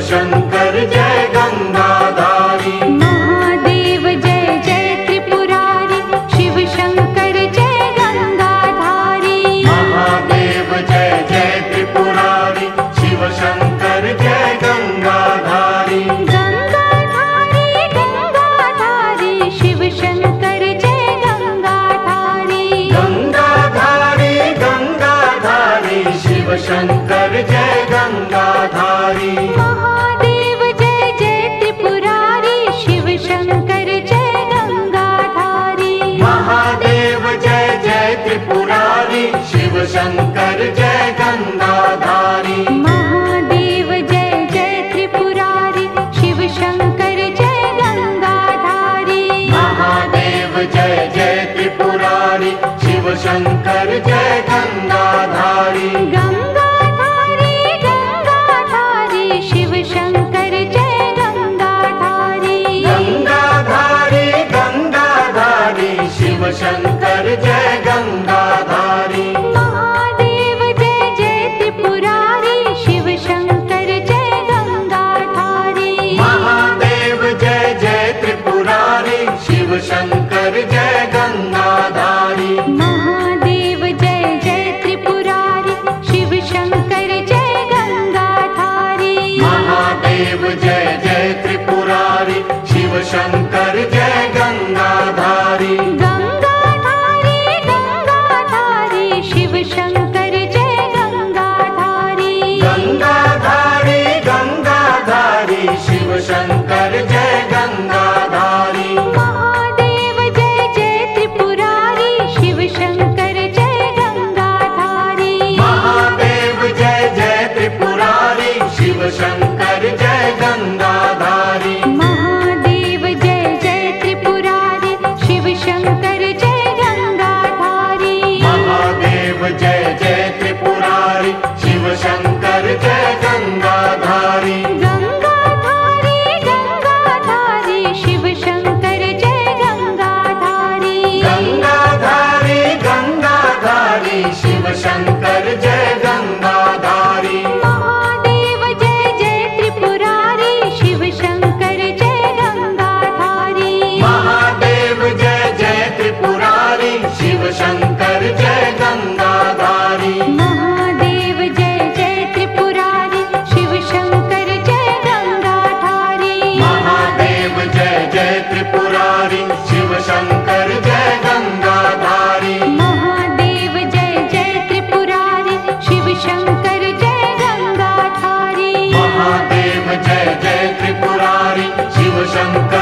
Shankar Jai Gangadhari. Mahadev Jai Jai Tripurari, Shiv Shankar Jai Gangadhari. Mahadev Jai Jai Tripurari, Shiv Shankar Jai Gangadhari. Gangadhari Gangadhari, Shiv Shankar Jai Gangadhari. Gangadhari Gangadhari, Shiv Shankar Jai Gangadhari. Mahadev Jai Jai Tripurari, Shiv Shankar Jai Gangadhari. Mahadev Jai Jai Tripurari, Shiv Shankar Jai Gangadhari. Mahadev Jai Jai Tripurari, Shiv Shankar Jai Gangadhari. Mahadev Jai Jai Tripurari, Shiv Shankar Jai Gangadhari. Gangadhari Gangadhari, Shiv Shankar Jai Gangadhari. Gangadhari Gangadhari, Shiv Shankar Jai Gangadhari. Mahadev Jai Jai Tripurari, Shiv Shankar Jai Gangadhari. Mahadev Jai Jai Tripurari, Shiv Shankar Jai Gangadhari. Mahadev Jai Jai Tripurari, Shiv Shankar Jai Gangadhari. Mahadev Jai Jai Tripurari, Shiv Shankar Jai Gangadhari. Gangadhari Gangadhari, Shiv Shankar Jai Gangadhari. Gangadhari Gangadhari, Shiv Shankar Jai Gangadhari. Mahadev Jai Jai Tripurari, Shiv Shankar Jai Gangadhari. Mahadev Jai Jai Tripurari, Shiv Shankar Jai Gangadhari. Mahadev Jai Jai Tripurari, Shiv Shankar Jai Gangadhari. Mahadev Jai Jai Tripurari, Shiv Shankar Jai Gangadhari. Gangadhari Gangadhari, Shiv Shankar Jai Gangadhari. Gangadhari Gangadhari, Shiv Shankar Jai Gangadhari. Mahadev Jai Jai Tripurari, Shiv Shankar Jai Gangadhari. Mahadev Jai Jai Tripurari, Shiv Shankar Jai Gangadhari. Mahadev Jai Jai Tripurari, Shiv Shankar Jai Gangadhari. Mahadev Jai Jai Tripurari, Shiv Shankar Jai Gangadhari. Mahadev Jai Jai Tripurari, Shiv Shankar Jai Gangadhari. Mahadev Jai Jai Tripurari, Shiv Shankar